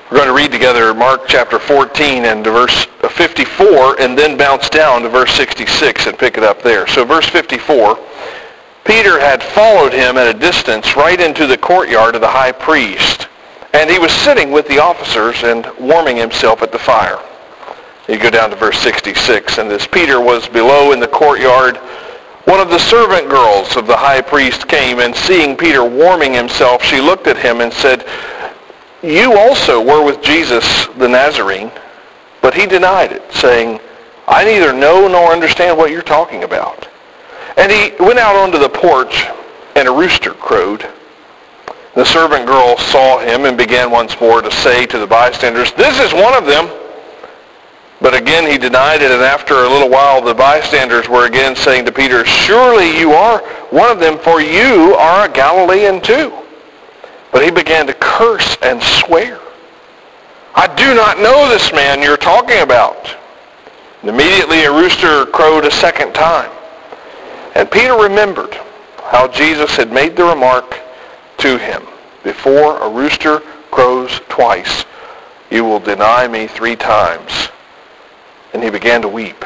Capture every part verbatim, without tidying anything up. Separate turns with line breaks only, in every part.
We're going to read together Mark chapter fourteen and to verse fifty-four, and then bounce down to verse sixty-six and pick it up there. So verse fifty-four, Peter had followed him at a distance right into the courtyard of the high priest, and he was sitting with the officers and warming himself at the fire. You go down to verse sixty-six, and as Peter was below in the courtyard, one of the servant girls of the high priest came, and seeing Peter warming himself, she looked at him and said, "You also were with Jesus the Nazarene." But he denied it, saying, "I neither know nor understand what you're talking about." And he went out onto the porch, and a rooster crowed. The servant girl saw him and began once more to say to the bystanders, "This is one of them." But again he denied it, and after a little while the bystanders were again saying to Peter, "Surely you are one of them, for you are a Galilean too." But he began to curse and swear, "I do not know this man you're talking about." And immediately a rooster crowed a second time. And Peter remembered how Jesus had made the remark to him, "Before a rooster crows twice, you will deny me three times." And he began to weep.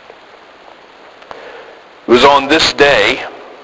It was on this day,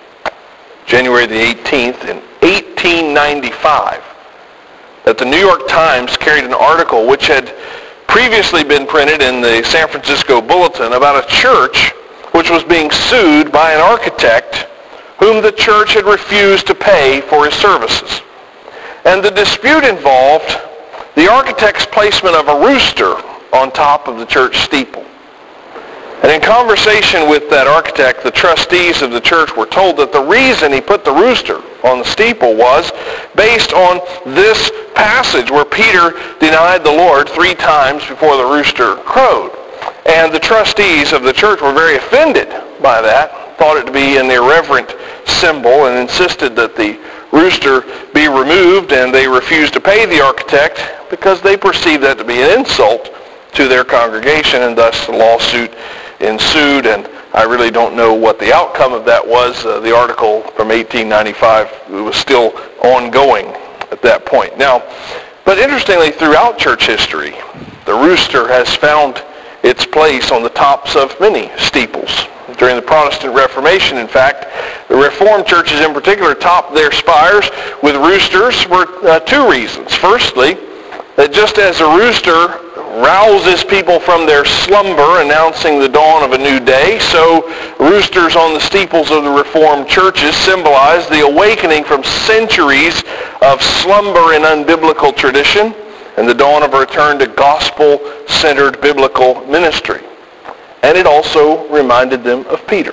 January the eighteenth, in eighteen ninety-five, that the New York Times carried an article which had previously been printed in the San Francisco Bulletin about a church which was being sued by an architect whom the church had refused to pay for his services. And the dispute involved the architect's placement of a rooster on top of the church steeple. And in conversation with that architect, the trustees of the church were told that the reason he put the rooster on the steeple was based on this passage where Peter denied the Lord three times before the rooster crowed. And the trustees of the church were very offended by that, thought it to be an irreverent symbol, and insisted that the rooster be removed, and they refused to pay the architect because they perceived that to be an insult to their congregation, and thus the lawsuit ensued. And I really don't know what the outcome of that was. Uh, the article from eighteen ninety-five was still ongoing at that point. Now, but interestingly, throughout church history, the rooster has found its place on the tops of many steeples. During the Protestant Reformation, in fact, the Reformed churches in particular topped their spires with roosters for uh, two reasons. Firstly, that just as a rooster rouses people from their slumber, announcing the dawn of a new day, so roosters on the steeples of the Reformed churches symbolize the awakening from centuries of slumber in unbiblical tradition and the dawn of a return to gospel-centered biblical ministry. And it also reminded them of Peter.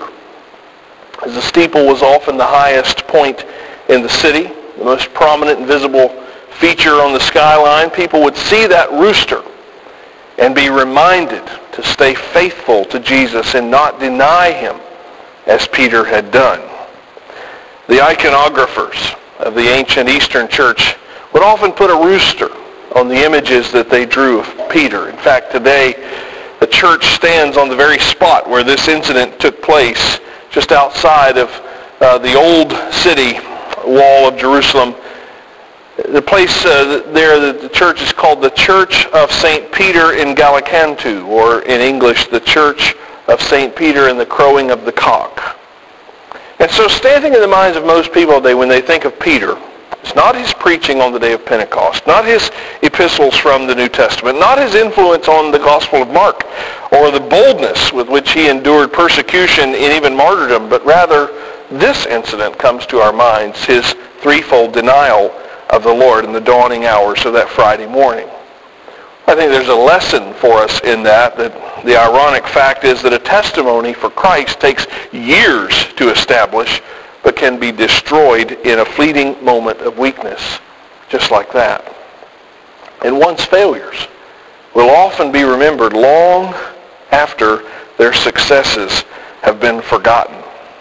As the steeple was often the highest point in the city, the most prominent and visible feature on the skyline, people would see that rooster and be reminded to stay faithful to Jesus and not deny him as Peter had done. The iconographers of the ancient Eastern church would often put a rooster on the images that they drew of Peter. In fact, today the church stands on the very spot where this incident took place, just outside of uh, the old city wall of Jerusalem. The place uh, there, the church is called the Church of Saint Peter in Gallicantu, or in English, the Church of Saint Peter in the Crowing of the Cock. And so standing in the minds of most people today when they think of Peter, it's not his preaching on the day of Pentecost, not his epistles from the New Testament, not his influence on the Gospel of Mark, or the boldness with which he endured persecution and even martyrdom, but rather this incident comes to our minds, his threefold denial of the Lord in the dawning hours of that Friday morning. I think there's a lesson for us in that, that the ironic fact is that a testimony for Christ takes years to establish, but can be destroyed in a fleeting moment of weakness, just like that. And one's failures will often be remembered long after their successes have been forgotten.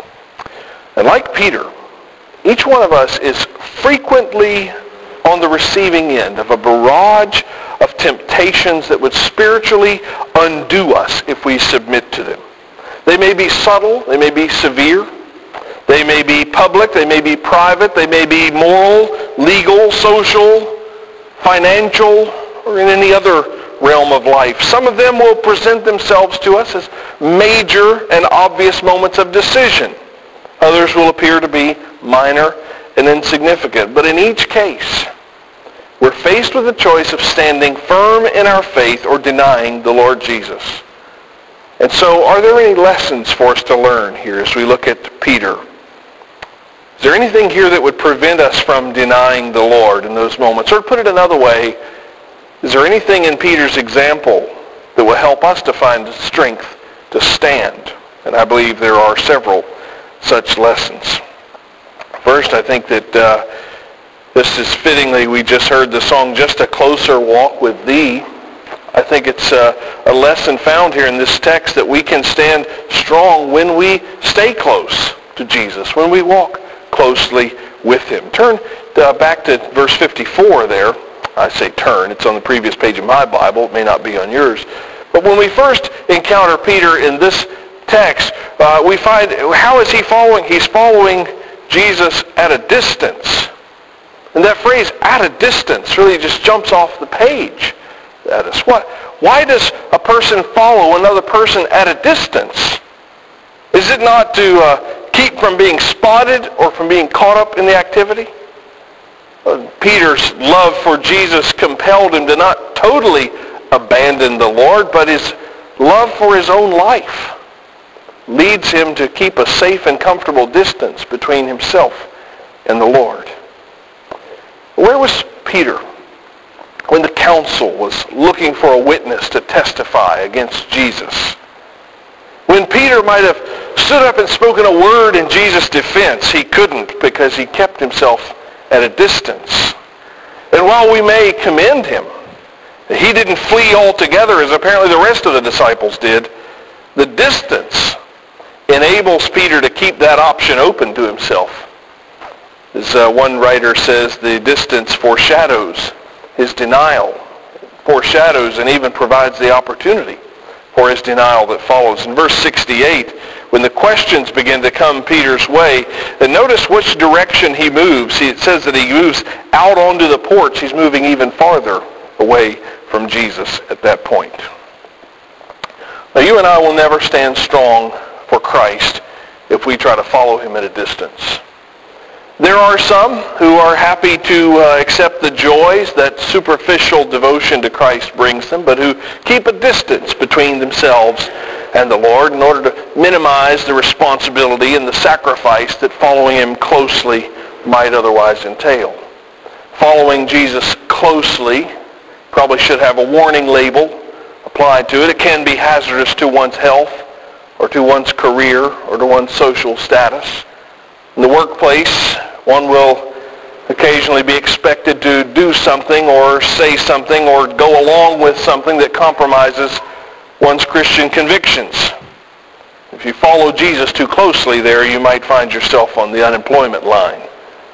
And like Peter, each one of us is frequently on the receiving end of a barrage of temptations that would spiritually undo us if we submit to them. They may be subtle, they may be severe, they may be public, they may be private, they may be moral, legal, social, financial, or in any other realm of life. Some of them will present themselves to us as major and obvious moments of decision. Others will appear to be minor and insignificant. But in each case, we're faced with the choice of standing firm in our faith or denying the Lord Jesus. And so, are there any lessons for us to learn here as we look at Peter? Is there anything here that would prevent us from denying the Lord in those moments? Or to put it another way, is there anything in Peter's example that will help us to find the strength to stand? And I believe there are several such lessons. First, I think that uh, this is fittingly, we just heard the song, Just a Closer Walk with Thee. I think it's uh, a lesson found here in this text that we can stand strong when we stay close to Jesus, when we walk closely with him. Turn uh, back to verse fifty-four there. I say turn. It's on the previous page of my Bible. It may not be on yours. But when we first encounter Peter in this text, uh, we find, how is he following? He's following Jesus at a distance. And that phrase, at a distance, really just jumps off the page at us. What, why does a person follow another person at a distance? Is it not to uh, keep from being spotted or from being caught up in the activity? Uh, Peter's love for Jesus compelled him to not totally abandon the Lord, but his love for his own life leads him to keep a safe and comfortable distance between himself and the Lord. Where was Peter when the council was looking for a witness to testify against Jesus? When Peter might have stood up and spoken a word in Jesus' defense, he couldn't because he kept himself at a distance. And while we may commend him, he didn't flee altogether as apparently the rest of the disciples did. The distance enables Peter to keep that option open to himself. As uh, one writer says, the distance foreshadows his denial, foreshadows and even provides the opportunity for his denial that follows. In verse sixty-eight, when the questions begin to come Peter's way, and notice which direction he moves. He, it says that he moves out onto the porch. He's moving even farther away from Jesus at that point. Now, you and I will never stand strong for Christ if we try to follow him at a distance. There are some who are happy to uh, accept the joys that superficial devotion to Christ brings them, but who keep a distance between themselves and the Lord in order to minimize the responsibility and the sacrifice that following him closely might otherwise entail. Following Jesus closely probably should have a warning label applied to it. It can be hazardous to one's health or to one's career or to one's social status. In the workplace, one will occasionally be expected to do something or say something or go along with something that compromises one's Christian convictions. If you follow Jesus too closely there, you might find yourself on the unemployment line.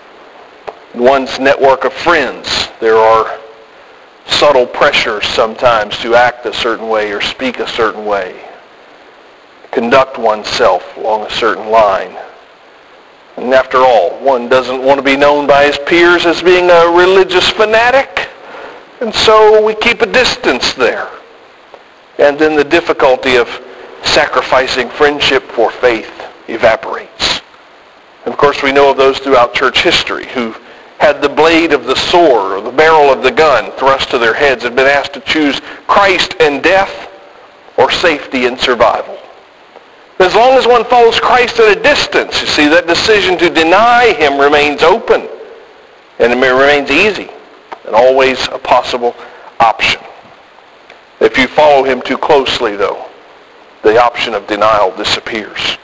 In one's network of friends, there are subtle pressures sometimes to act a certain way or speak a certain way, conduct oneself along a certain line. And after all, one doesn't want to be known by his peers as being a religious fanatic, and so we keep a distance there. And then the difficulty of sacrificing friendship for faith evaporates. And of course, we know of those throughout church history who had the blade of the sword or the barrel of the gun thrust to their heads and been asked to choose Christ and death or safety and survival. As long as one follows Christ at a distance, you see, that decision to deny him remains open, and it remains easy and always a possible option. If you follow him too closely, though, the option of denial disappears.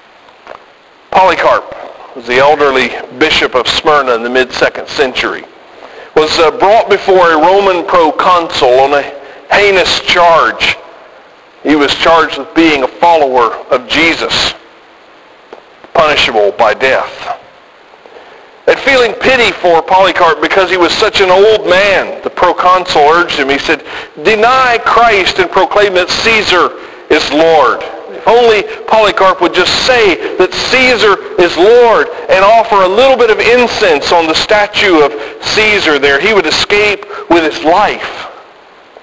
Polycarp was the elderly bishop of Smyrna in the mid-second century, was uh, brought before a Roman proconsul on a heinous charge. He was charged with being a follower of Jesus, punishable by death. And feeling pity for Polycarp because he was such an old man, the proconsul urged him. He said, "Deny Christ and proclaim that Caesar is Lord." If only Polycarp would just say that Caesar is Lord and offer a little bit of incense on the statue of Caesar there, he would escape with his life.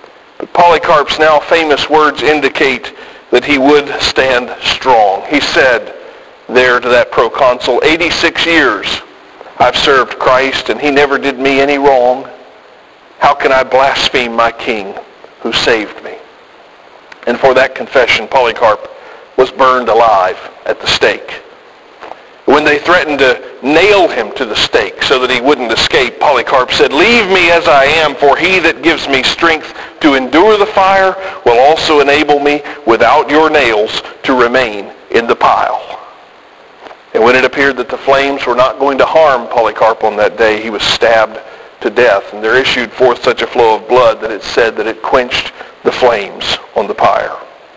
Polycarp's now famous words indicate that he would stand strong. He said there to that proconsul, eighty-six years I've served Christ, and he never did me any wrong. How can I blaspheme my king who saved me? And for that confession, Polycarp was burned alive at the stake. When they threatened to nail him to the stake so that he wouldn't escape, Polycarp said, "Leave me as I am, for he that gives me strength to endure the fire will also enable me without your nails to remain in the pile." And when it appeared that the flames were not going to harm Polycarp on that day, he was stabbed to death. And there issued forth such a flow of blood that it said that it quenched the flames on the pyre.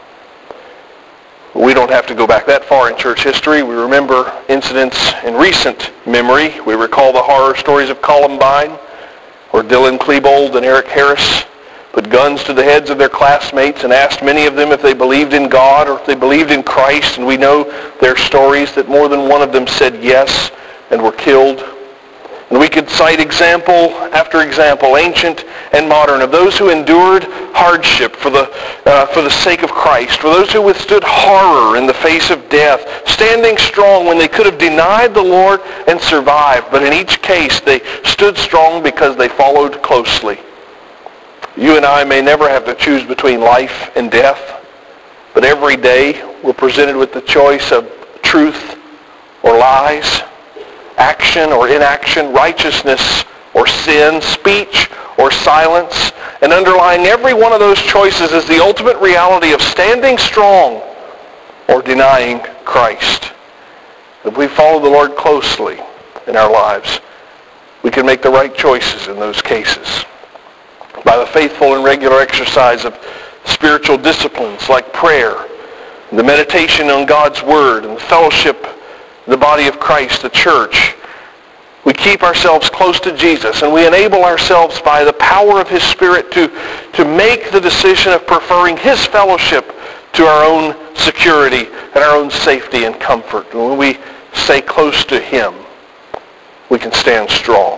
We don't have to go back that far in church history. We remember incidents in recent memory. We recall the horror stories of Columbine, where Dylan Klebold and Eric Harris put guns to the heads of their classmates and asked many of them if they believed in God or if they believed in Christ. And we know their stories that more than one of them said yes and were killed. And we could cite example after example, ancient and modern, of those who endured hardship for the, uh, for the sake of Christ, for those who withstood horror in the face of death, standing strong when they could have denied the Lord and survived. But in each case, they stood strong because they followed closely. You and I may never have to choose between life and death, but every day we're presented with the choice of truth or lies, action or inaction, righteousness or sin, speech or silence. And underlying every one of those choices is the ultimate reality of standing strong or denying Christ. If we follow the Lord closely in our lives, we can make the right choices in those cases. By the faithful and regular exercise of spiritual disciplines like prayer, the meditation on God's Word, and the fellowship, the body of Christ, the church, we keep ourselves close to Jesus, and we enable ourselves by the power of His Spirit to, to make the decision of preferring His fellowship to our own security and our own safety and comfort. And when we stay close to Him, we can stand strong.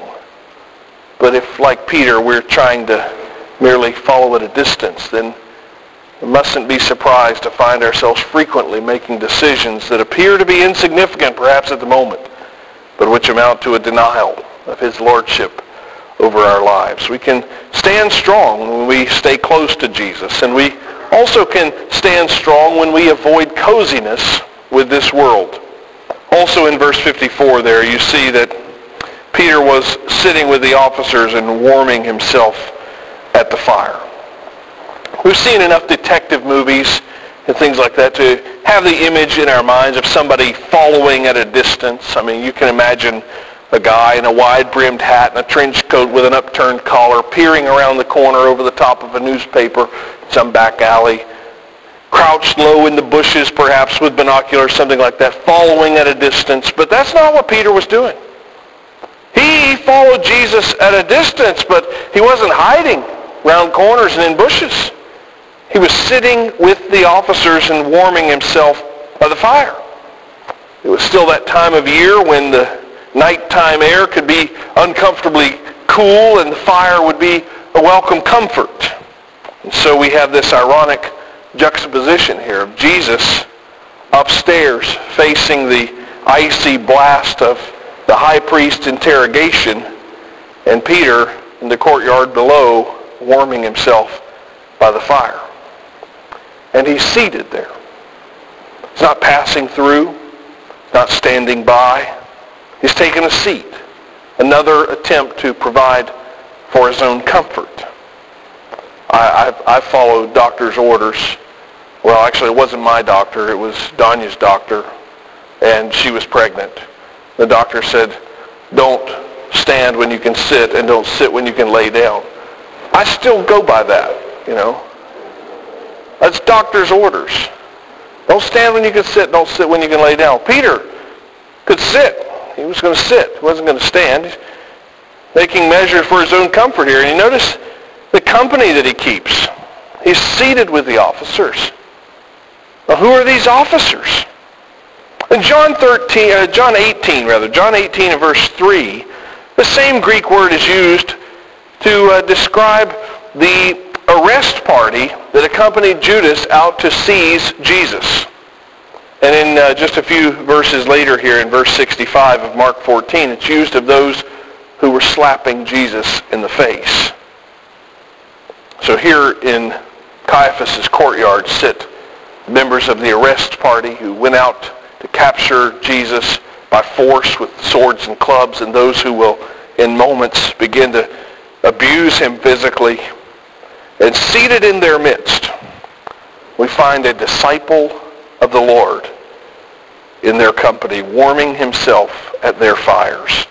But if, like Peter, we're trying to merely follow at a distance, then we mustn't be surprised to find ourselves frequently making decisions that appear to be insignificant perhaps at the moment, but which amount to a denial of His lordship over our lives. We can stand strong when we stay close to Jesus, and we also can stand strong when we avoid coziness with this world. Also in verse fifty-four there, you see that Peter was sitting with the officers and warming himself at the fire. We've seen enough detective movies and things like that to have the image in our minds of somebody following at a distance. I mean, you can imagine a guy in a wide-brimmed hat and a trench coat with an upturned collar peering around the corner over the top of a newspaper in some back alley, crouched low in the bushes perhaps with binoculars, something like that, following at a distance. But that's not what Peter was doing. He followed Jesus at a distance, but he wasn't hiding around corners and in bushes. He was sitting with the officers and warming himself by the fire. It was still that time of year when the nighttime air could be uncomfortably cool and the fire would be a welcome comfort. And so we have this ironic juxtaposition here of Jesus upstairs facing the icy blast of the high priest's interrogation, and Peter in the courtyard below warming himself by the fire. And he's seated there. He's not passing through, not standing by. He's taken a seat. Another attempt to provide for his own comfort. I, I've, I followed doctor's orders. Well, actually, it wasn't my doctor. It was Donya's doctor, and she was pregnant. The doctor said, don't stand when you can sit and don't sit when you can lay down. I still go by that, you know. That's doctor's orders. Don't stand when you can sit, don't sit when you can lay down. Peter could sit. He was going to sit. He wasn't going to stand. He's making measures for his own comfort here. And you notice the company that he keeps. He's seated with the officers. Now, who are these officers? In John thirteen, uh, John eighteen, rather, John eighteen and verse three, the same Greek word is used to uh, describe the arrest party that accompanied Judas out to seize Jesus. And in uh, just a few verses later here, in verse sixty-five of Mark fourteen, it's used of those who were slapping Jesus in the face. So here in Caiaphas' courtyard sit members of the arrest party who went out to capture Jesus by force with swords and clubs, and those who will in moments begin to abuse him physically. And seated in their midst, we find a disciple of the Lord in their company, warming himself at their fires.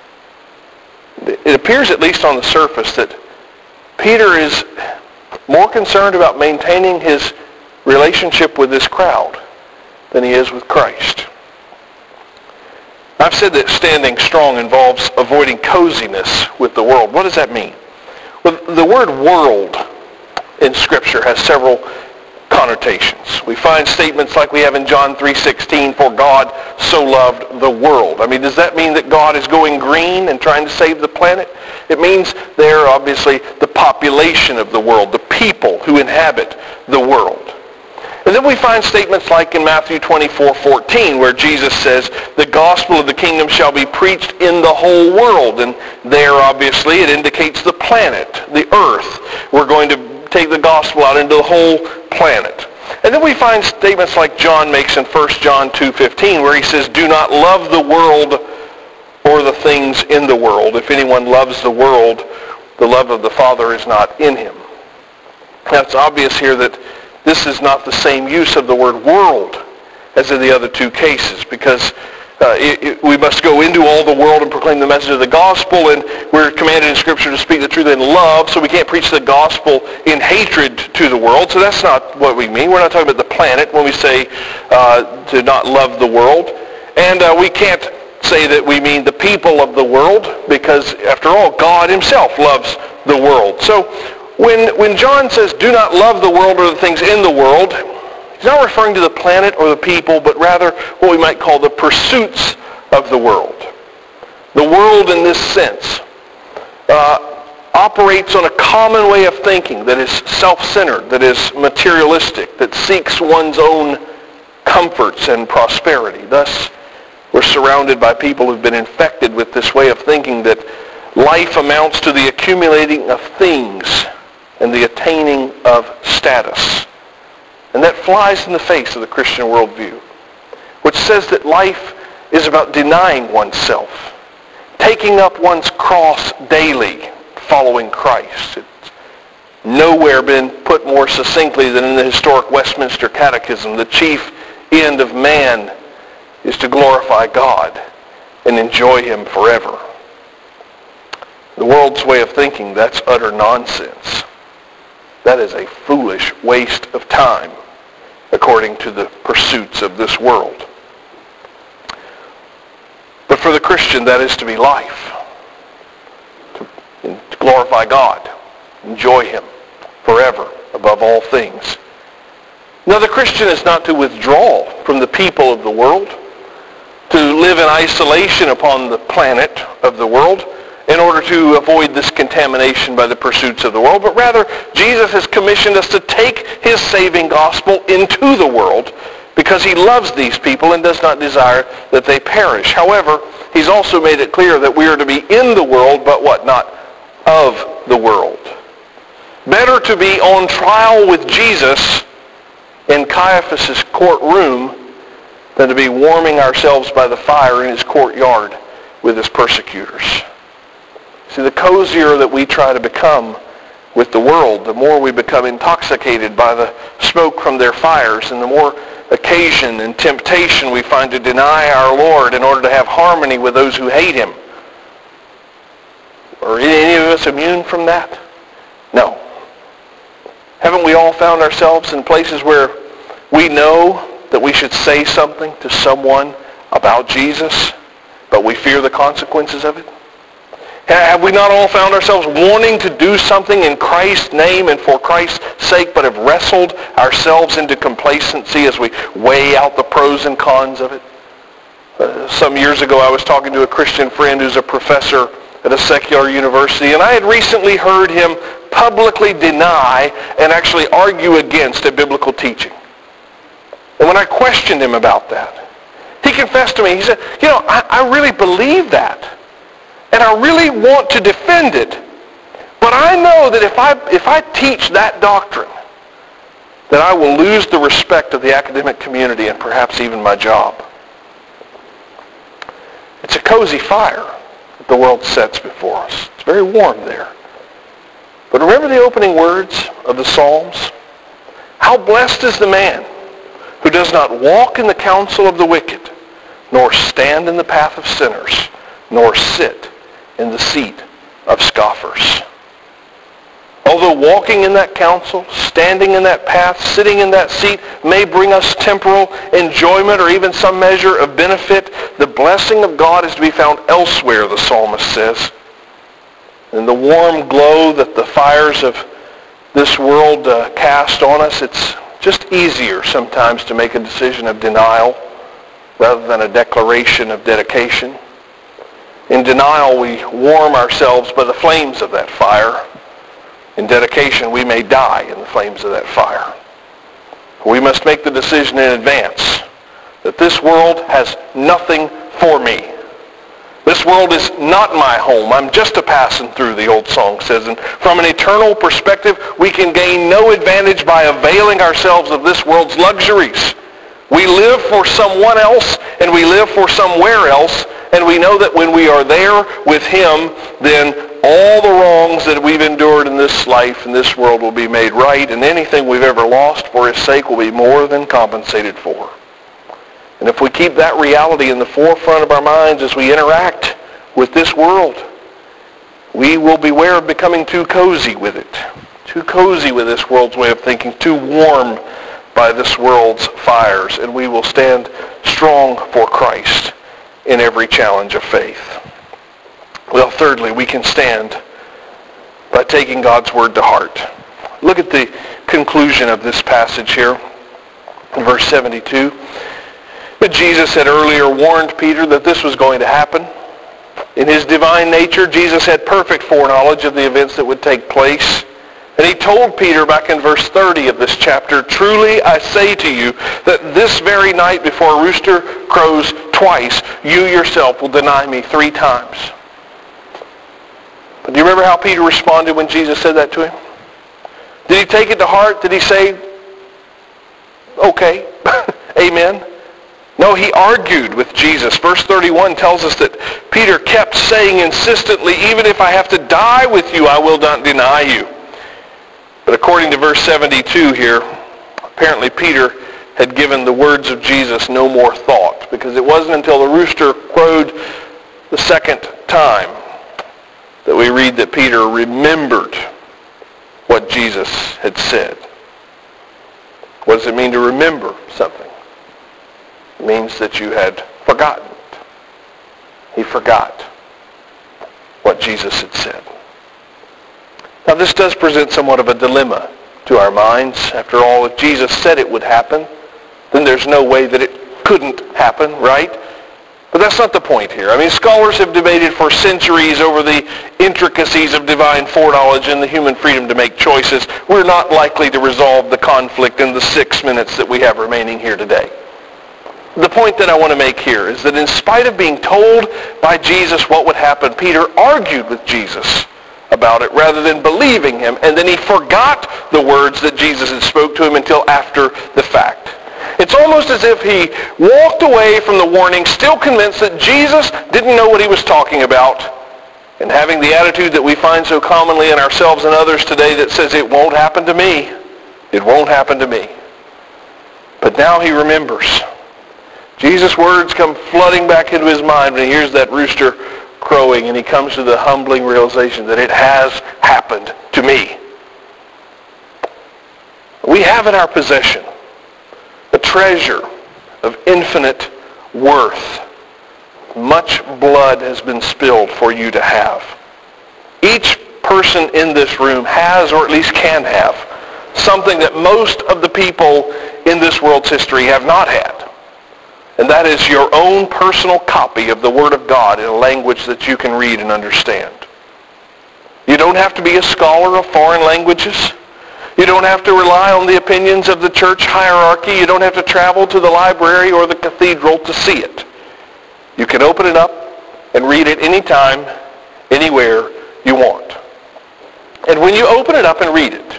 It appears, at least on the surface, that Peter is more concerned about maintaining his relationship with this crowd than he is with Christ. I've said that standing strong involves avoiding coziness with the world. What does that mean? Well, the word world in Scripture has several connotations. We find statements like we have in John three sixteen, for God so loved the world. I mean, does that mean that God is going green and trying to save the planet? It means there, obviously, the population of the world, the people who inhabit the world. And then we find statements like in Matthew twenty-four fourteen, where Jesus says, the gospel of the kingdom shall be preached in the whole world. And there, obviously, it indicates the planet, the earth. We're going to take the gospel out into the whole planet. And then we find statements like John makes in First John two fifteen, where he says, do not love the world or the things in the world. If anyone loves the world, the love of the Father is not in him. Now, it's obvious here that this is not the same use of the word world as in the other two cases, because uh, it, it, we must go into all the world and proclaim the message of the gospel, and we're commanded in Scripture to speak the truth in love, so we can't preach the gospel in hatred to the world. So that's not what we mean. We're not talking about the planet when we say uh, to not love the world. And uh, we can't say that we mean the people of the world, because after all, God himself loves the world. So when, when John says, do not love the world or the things in the world, he's not referring to the planet or the people, but rather what we might call the pursuits of the world. The world in this sense uh, operates on a common way of thinking that is self-centered, that is materialistic, that seeks one's own comforts and prosperity. Thus, we're surrounded by people who've been infected with this way of thinking that life amounts to the accumulating of things and the attaining of status. And that flies in the face of the Christian worldview, which says that life is about denying oneself, taking up one's cross daily, following Christ. It's nowhere been put more succinctly than in the historic Westminster Catechism. The chief end of man is to glorify God and enjoy him forever. The world's way of thinking, that's utter nonsense. That is a foolish waste of time, according to the pursuits of this world. But for the Christian, that is to be life. To, to glorify God, enjoy him forever above all things. Now, the Christian is not to withdraw from the people of the world, to live in isolation upon the planet of the world in order to avoid this contamination by the pursuits of the world, but rather Jesus has commissioned us to take his saving gospel into the world because he loves these people and does not desire that they perish. However, he's also made it clear that we are to be in the world, but what? Not of the world. Better to be on trial with Jesus in Caiaphas' courtroom than to be warming ourselves by the fire in his courtyard with his persecutors. See, the cozier that we try to become with the world, the more we become intoxicated by the smoke from their fires, and the more occasion and temptation we find to deny our Lord in order to have harmony with those who hate him. Are any of us immune from that? No. Haven't we all found ourselves in places where we know that we should say something to someone about Jesus, but we fear the consequences of it? Have we not all found ourselves wanting to do something in Christ's name and for Christ's sake, but have wrestled ourselves into complacency as we weigh out the pros and cons of it? Uh, some years ago, I was talking to a Christian friend who's a professor at a secular university, and I had recently heard him publicly deny and actually argue against a biblical teaching. And when I questioned him about that, he confessed to me, he said, you know, I, I really believe that. And I really want to defend it. But I know that if I, if I teach that doctrine, that I will lose the respect of the academic community and perhaps even my job. It's a cozy fire that the world sets before us. It's very warm there. But remember the opening words of the Psalms? How blessed is the man who does not walk in the counsel of the wicked, nor stand in the path of sinners, nor sit in the seat of scoffers. Although walking in that counsel, standing in that path, sitting in that seat may bring us temporal enjoyment or even some measure of benefit, the blessing of God is to be found elsewhere, the psalmist says. In the warm glow that the fires of this world uh, cast on us, it's just easier sometimes to make a decision of denial rather than a declaration of dedication. In denial, we warm ourselves by the flames of that fire. In dedication, we may die in the flames of that fire. We must make the decision in advance that this world has nothing for me. This world is not my home. I'm just a passing through, the old song says. And from an eternal perspective, we can gain no advantage by availing ourselves of this world's luxuries. We live for someone else, and we live for somewhere else, and we know that when we are there with him, then all the wrongs that we've endured in this life and this world will be made right, and anything we've ever lost for his sake will be more than compensated for. And if we keep that reality in the forefront of our minds as we interact with this world, we will beware of becoming too cozy with it, too cozy with this world's way of thinking, too warm by this world's fires, and we will stand strong for Christ in every challenge of faith. Well, thirdly, we can stand by taking God's word to heart. Look at the conclusion of this passage here in verse seventy-two. But Jesus had earlier warned Peter that this was going to happen. In his divine nature, Jesus had perfect foreknowledge of the events that would take place. And he told Peter back in verse thirty of this chapter, truly I say to you that this very night before a rooster crows twice, you yourself will deny me three times. But do you remember how Peter responded when Jesus said that to him? Did he take it to heart? Did he say, okay, amen? No, he argued with Jesus. Verse thirty-one tells us that Peter kept saying insistently, even if I have to die with you, I will not deny you. But according to verse seventy-two here, apparently Peter had given the words of Jesus no more thought, because it wasn't until the rooster crowed the second time that we read that Peter remembered what Jesus had said. What does it mean to remember something? It means that you had forgotten it. He forgot what Jesus had said. Now this does present somewhat of a dilemma to our minds. After all, if Jesus said it would happen, then there's no way that it couldn't happen, right? But that's not the point here. I mean, scholars have debated for centuries over the intricacies of divine foreknowledge and the human freedom to make choices. We're not likely to resolve the conflict in the six minutes that we have remaining here today. The point that I want to make here is that in spite of being told by Jesus what would happen, Peter argued with Jesus about it rather than believing him, and then he forgot the words that Jesus had spoke to him until after the fact. It's almost as if he walked away from the warning still convinced that Jesus didn't know what he was talking about, and having the attitude that we find so commonly in ourselves and others today that says, it won't happen to me. It won't happen to me. But now he remembers. Jesus' words come flooding back into his mind when he hears that rooster crowing, and he comes to the humbling realization that it has happened to me. We have in our possession a treasure of infinite worth. Much blood has been spilled for you to have. Each person in this room has, or at least can have, something that most of the people in this world's history have not had. And that is your own personal copy of the Word of God in a language that you can read and understand. You don't have to be a scholar of foreign languages. You don't have to rely on the opinions of the church hierarchy. You don't have to travel to the library or the cathedral to see it. You can open it up and read it anytime, anywhere you want. And when you open it up and read it,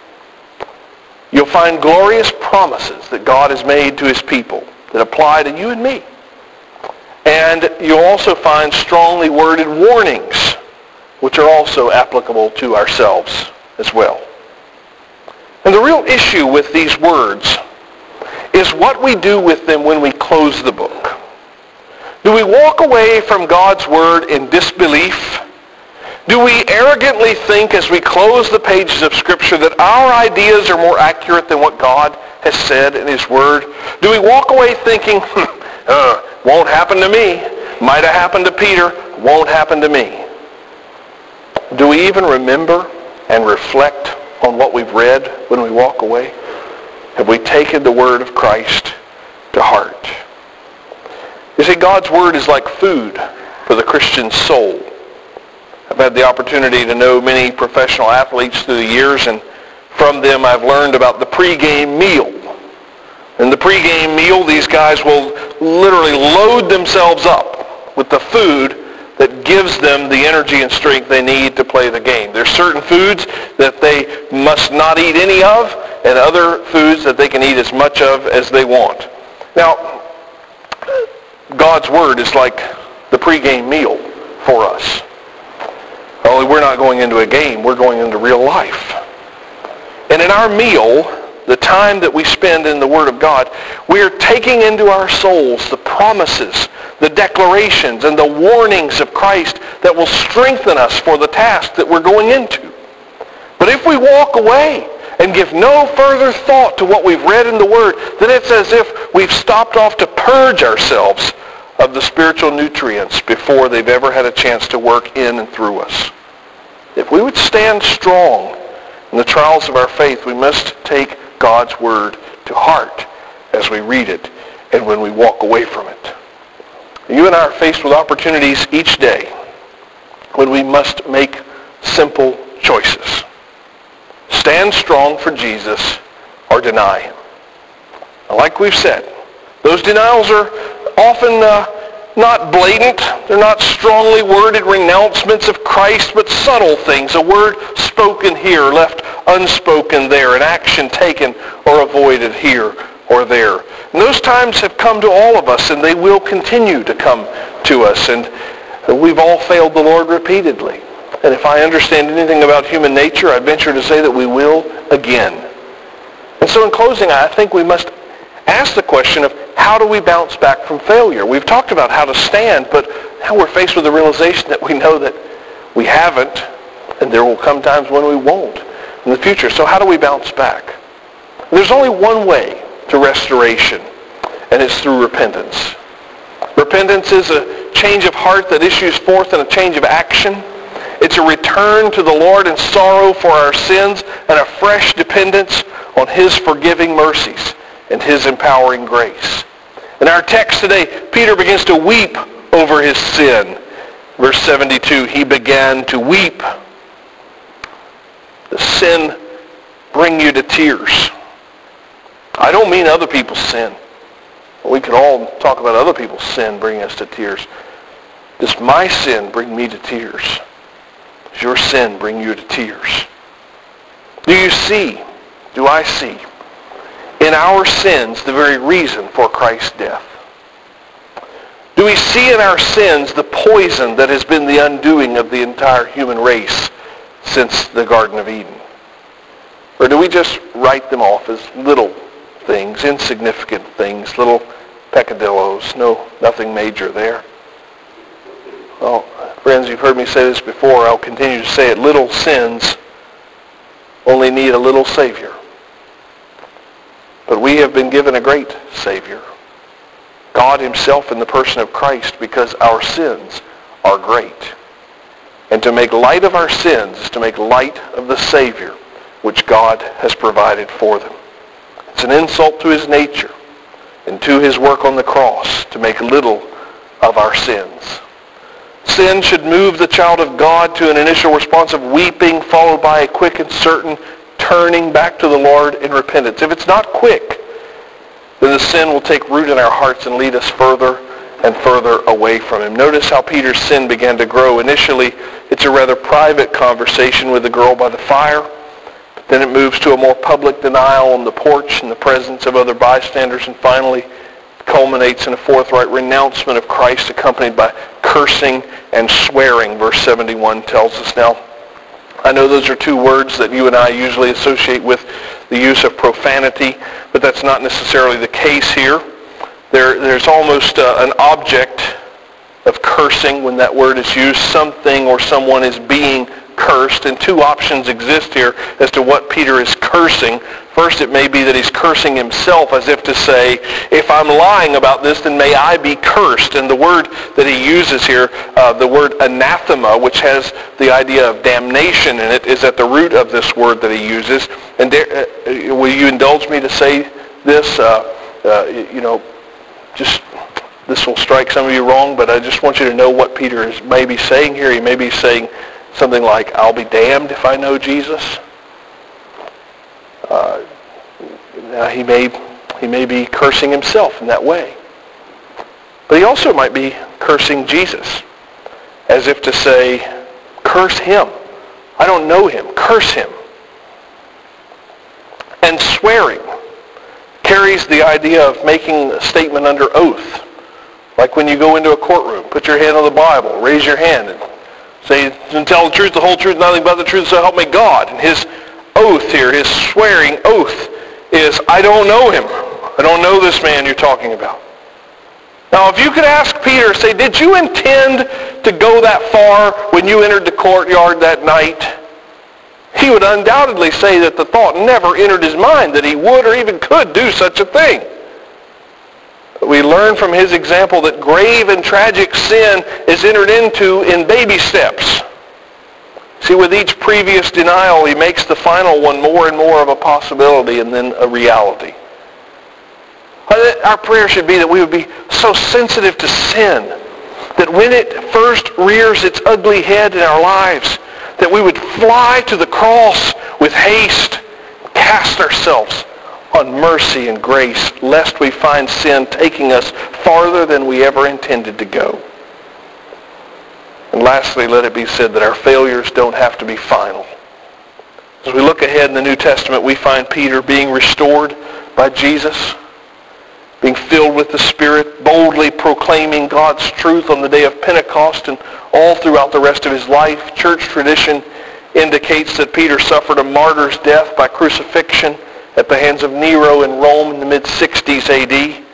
you'll find glorious promises that God has made to his people that apply to you and me. And you'll also find strongly worded warnings, which are also applicable to ourselves as well. And the real issue with these words is what we do with them when we close the book. Do we walk away from God's word in disbelief? Do we arrogantly think as we close the pages of Scripture that our ideas are more accurate than what God has said in his word? Do we walk away thinking, uh, won't happen to me, might have happened to Peter, won't happen to me? Do we even remember and reflect on what we've read when we walk away? Have we taken the word of Christ to heart? You see, God's word is like food for the Christian soul. I've had the opportunity to know many professional athletes through the years, and from them I've learned about the pregame meal. In the pregame meal, these guys will literally load themselves up with the food that gives them the energy and strength they need to play the game. There's certain foods that they must not eat any of, and other foods that they can eat as much of as they want. Now, God's word is like the pregame meal for us. Only we're not going into a game, we're going into real life. And in our meal, the time that we spend in the Word of God, we are taking into our souls the promises, the declarations, and the warnings of Christ that will strengthen us for the task that we're going into. But if we walk away and give no further thought to what we've read in the Word, then it's as if we've stopped off to purge ourselves of the spiritual nutrients before they've ever had a chance to work in and through us. If we would stand strong in the trials of our faith, we must take God's word to heart as we read it and when we walk away from it. You and I are faced with opportunities each day when we must make simple choices. Stand strong for Jesus or deny him. Like we've said, those denials are often uh, not blatant. They're not strongly worded renouncements of Christ, but subtle things. A word spoken here, left unspoken there. An action taken or avoided here or there. And those times have come to all of us, and they will continue to come to us. And we've all failed the Lord repeatedly. And if I understand anything about human nature, I venture to say that we will again. And so in closing, I think we must ask the question of how do we bounce back from failure? We've talked about how to stand, but now we're faced with the realization that we know that we haven't, and there will come times when we won't in the future. So how do we bounce back? There's only one way to restoration, and it's through repentance. Repentance is a change of heart that issues forth in a change of action. It's a return to the Lord in sorrow for our sins and a fresh dependence on his forgiving mercies and his empowering grace. In our text today, Peter begins to weep over his sin. Verse seventy-two, he began to weep. Does sin bring you to tears? I don't mean other people's sin. We could all talk about other people's sin bringing us to tears. Does my sin bring me to tears? Does your sin bring you to tears? Do you see, do I see, in our sins the very reason for Christ's death? Do we see in our sins the poison that has been the undoing of the entire human race since the Garden of Eden? Or do we just write them off as little things, insignificant things, little peccadillos, no, nothing major there? Well, friends, you've heard me say this before. I'll continue to say it. Little sins only need a little Savior. But we have been given a great Savior, God himself in the person of Christ, because our sins are great. And to make light of our sins is to make light of the Savior which God has provided for them. It's an insult to his nature and to his work on the cross to make little of our sins. sin should move the child of God to an initial response of weeping, followed by a quick and certain turning back to the Lord in repentance. If it's not quick, then the sin will take root in our hearts and lead us further and further away from him. Notice how Peter's sin began to grow. Initially, it's a rather private conversation with the girl by the fire. But then it moves to a more public denial on the porch in the presence of other bystanders. And finally, culminates in a forthright renouncement of Christ accompanied by cursing and swearing, verse seventy-one tells us. Now, I know those are two words that you and I usually associate with the use of profanity, but that's not necessarily the case here. There, there's almost uh, an object of cursing when that word is used. Something or someone is being cursed, and two options exist here as to what Peter is cursing. First, it may be that he's cursing himself, as if to say, if I'm lying about this, then may I be cursed. And the word that he uses here, uh, the word anathema, which has the idea of damnation in it, is at the root of this word that he uses. And there, uh, will you indulge me to say this? Uh, uh, you know, just this will strike some of you wrong, but I just want you to know what Peter is maybe saying here. He may be saying something like, I'll be damned if I know Jesus. Uh, now he may he may be cursing himself in that way. But he also might be cursing Jesus, as if to say, curse him. I don't know him. Curse him. And swearing carries the idea of making a statement under oath. Like when you go into a courtroom, put your hand on the Bible, raise your hand, and say, and tell the truth, the whole truth, nothing but the truth, so help me God. And his oath here, his swearing oath, is, I don't know him. I don't know this man you're talking about. Now, if you could ask Peter, say, did you intend to go that far when you entered the courtyard that night? He would undoubtedly say that the thought never entered his mind that he would or even could do such a thing. But we learn from his example that grave and tragic sin is entered into in baby steps. See, with each previous denial, he makes the final one more and more of a possibility and then a reality. Our prayer should be that we would be so sensitive to sin that when it first rears its ugly head in our lives, that we would fly to the cross with haste, cast ourselves on mercy and grace, lest we find sin taking us farther than we ever intended to go. And lastly, let it be said that our failures don't have to be final. As we look ahead in the New Testament, we find Peter being restored by Jesus, being filled with the Spirit, boldly proclaiming God's truth on the day of Pentecost and all throughout the rest of his life. Church tradition indicates that Peter suffered a martyr's death by crucifixion at the hands of Nero in Rome in the mid sixties A D.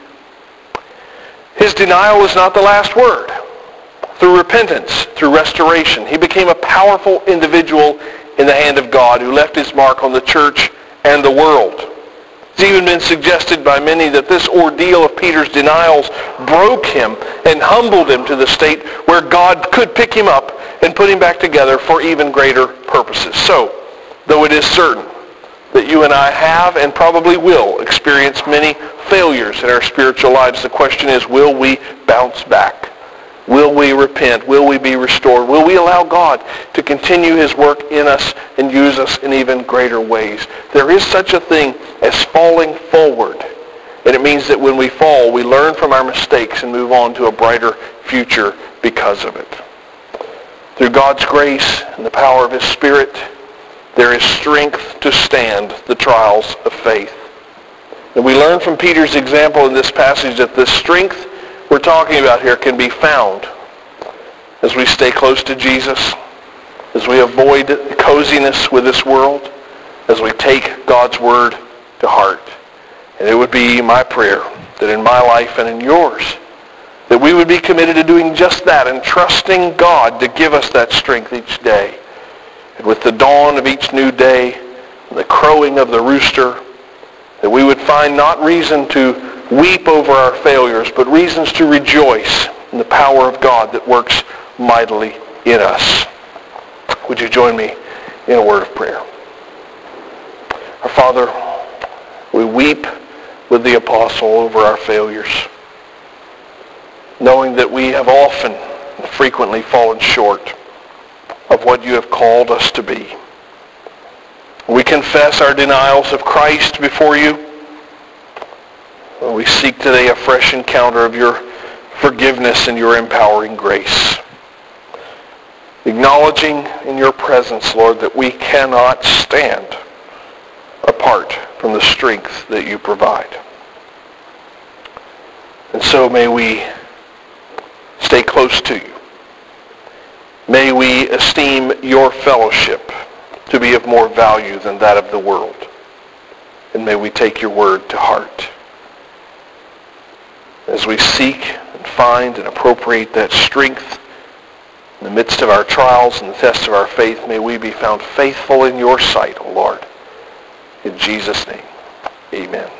His denial was not the last word. Through repentance, through restoration, he became a powerful individual in the hand of God who left his mark on the church and the world. It's even been suggested by many that this ordeal of Peter's denials broke him and humbled him to the state where God could pick him up and put him back together for even greater purposes. So, though it is certain that you and I have and probably will experience many failures in our spiritual lives, the question is, will we bounce back? Will we repent? Will we be restored? Will we allow God to continue his work in us and use us in even greater ways? There is such a thing as falling forward. And it means that when we fall, we learn from our mistakes and move on to a brighter future because of it. Through God's grace and the power of his Spirit, there is strength to stand the trials of faith. And we learn from Peter's example in this passage that the strength we're talking about here can be found as we stay close to Jesus, as we avoid coziness with this world, as we take God's word to heart. And it would be my prayer that in my life and in yours, that we would be committed to doing just that and trusting God to give us that strength each day. And with the dawn of each new day and the crowing of the rooster, that we would find not reason to weep over our failures, but reasons to rejoice in the power of God that works mightily in us. Would you join me in a word of prayer? Our Father, we weep with the apostle over our failures, knowing that we have often frequently fallen short of what you have called us to be. We confess our denials of Christ before you. We seek today a fresh encounter of your forgiveness and your empowering grace. Acknowledging in your presence, Lord, that we cannot stand apart from the strength that you provide. And so may we stay close to you. May we esteem your fellowship to be of more value than that of the world. And may we take your word to heart. As we seek and find and appropriate that strength in the midst of our trials and the tests of our faith, may we be found faithful in your sight, O Lord. In Jesus' name, amen.